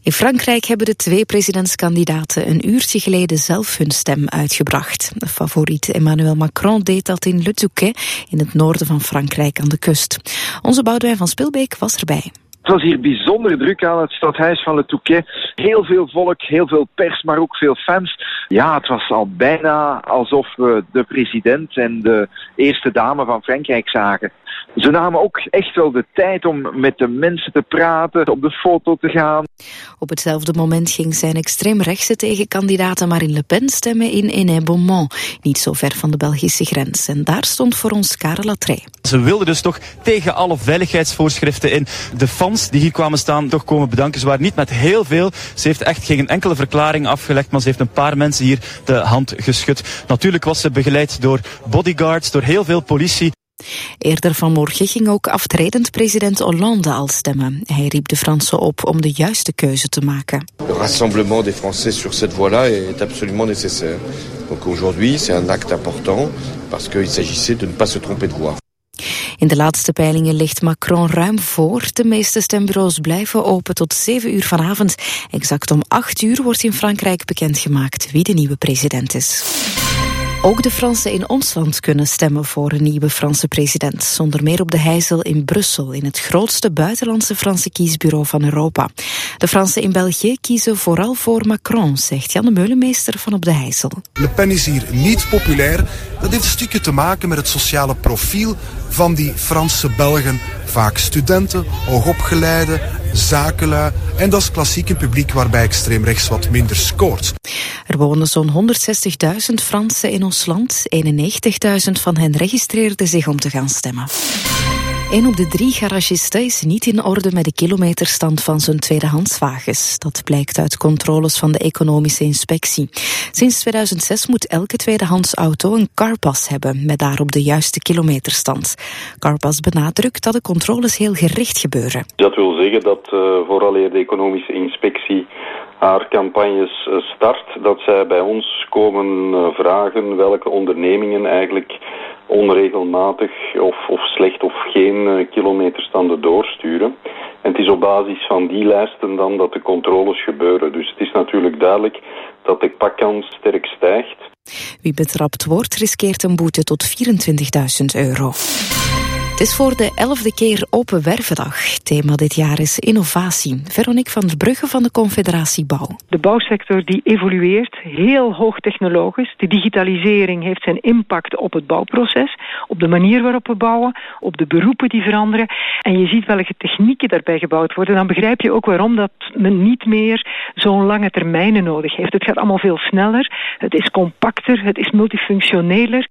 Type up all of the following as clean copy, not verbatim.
In Frankrijk hebben de 2 presidentskandidaten een uurtje geleden zelf hun stem uitgebracht. De favoriet Emmanuel Macron deed dat in Le Touquet, in het noorden van Frankrijk aan de kust. Onze Boudewijn van Spilbeek was erbij. Het was hier bijzonder druk aan het stadhuis van Le Touquet. Heel veel volk, heel veel pers, maar ook veel fans. Ja, het was al bijna alsof we de president en de eerste dame van Frankrijk zagen. Ze namen ook echt wel de tijd om met de mensen te praten, op de foto te gaan. Op hetzelfde moment ging zijn extreemrechtse tegenkandidaten Marine Le Pen stemmen in Ennais-Beaumont, niet zo ver van de Belgische grens. En daar stond voor ons Karel Latrey. Ze wilden dus toch tegen alle veiligheidsvoorschriften in. De fans die hier kwamen staan toch komen bedanken. Ze waren niet met heel veel. Ze heeft echt geen enkele verklaring afgelegd, maar ze heeft een paar mensen hier de hand geschud. Natuurlijk was ze begeleid door bodyguards, door heel veel politie. Eerder vanmorgen ging ook aftredend president Hollande al stemmen. Hij riep de Fransen op om de juiste keuze te maken. Le rassemblement des Français sur cette voie-là est absolument nécessaire. Donc aujourd'hui, c'est un acte important parce qu'il s'agissait de ne pas se tromper de voie. In de laatste peilingen ligt Macron ruim voor. De meeste stembureaus blijven open tot 7 uur vanavond. Exact om 8 uur wordt in Frankrijk bekendgemaakt wie de nieuwe president is. Ook de Fransen in ons land kunnen stemmen voor een nieuwe Franse president. Zonder meer op de Heijzel in Brussel, in het grootste buitenlandse Franse kiesbureau van Europa. De Fransen in België kiezen vooral voor Macron, zegt Jan de Meulenmeester van op de Heijzel. Le Pen is hier niet populair. Dat heeft een stukje te maken met het sociale profiel van die Franse Belgen. Vaak studenten, hoogopgeleide, zakenlui. En dat is klassiek een publiek waarbij extreem rechts wat minder scoort. Er wonen zo'n 160.000 Fransen in ons land. 91.000 van hen registreerden zich om te gaan stemmen. 1 op de 3 garagisten is niet in orde met de kilometerstand van zijn tweedehandswagens. Dat blijkt uit controles van de economische inspectie. Sinds 2006 moet elke tweedehandsauto een carpas hebben met daarop de juiste kilometerstand. Carpas benadrukt dat de controles heel gericht gebeuren. Dat wil zeggen dat vooraleer de economische inspectie haar campagnes start, dat zij bij ons komen vragen welke ondernemingen eigenlijk onregelmatig of slecht of geen kilometerstanden doorsturen. En het is op basis van die lijsten dan dat de controles gebeuren. Dus het is natuurlijk duidelijk dat de pakkans sterk stijgt. Wie betrapt wordt, riskeert een boete tot €24.000. Het is voor de 11e keer Open Wervendag. Thema dit jaar is innovatie. Veronique van der Brugge van de Confederatie Bouw. De bouwsector die evolueert, heel hoogtechnologisch. De digitalisering heeft zijn impact op het bouwproces, op de manier waarop we bouwen, op de beroepen die veranderen. En je ziet welke technieken daarbij gebouwd worden. Dan begrijp je ook waarom dat men niet meer zo'n lange termijnen nodig heeft. Het gaat allemaal veel sneller, het is compacter, het is multifunctioneler.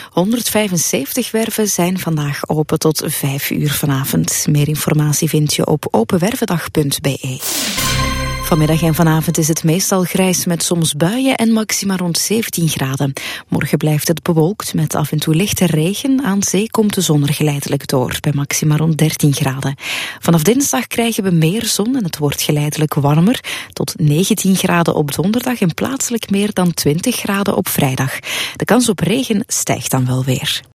175 werven zijn vandaag open tot 5 uur vanavond. Meer informatie vind je op openwervendag.be. Vanmiddag en vanavond is het meestal grijs met soms buien en maxima rond 17 graden. Morgen blijft het bewolkt met af en toe lichte regen. Aan zee komt de zon er geleidelijk door, bij maxima rond 13 graden. Vanaf dinsdag krijgen we meer zon en het wordt geleidelijk warmer. Tot 19 graden op donderdag en plaatselijk meer dan 20 graden op vrijdag. De kans op regen stijgt dan wel weer.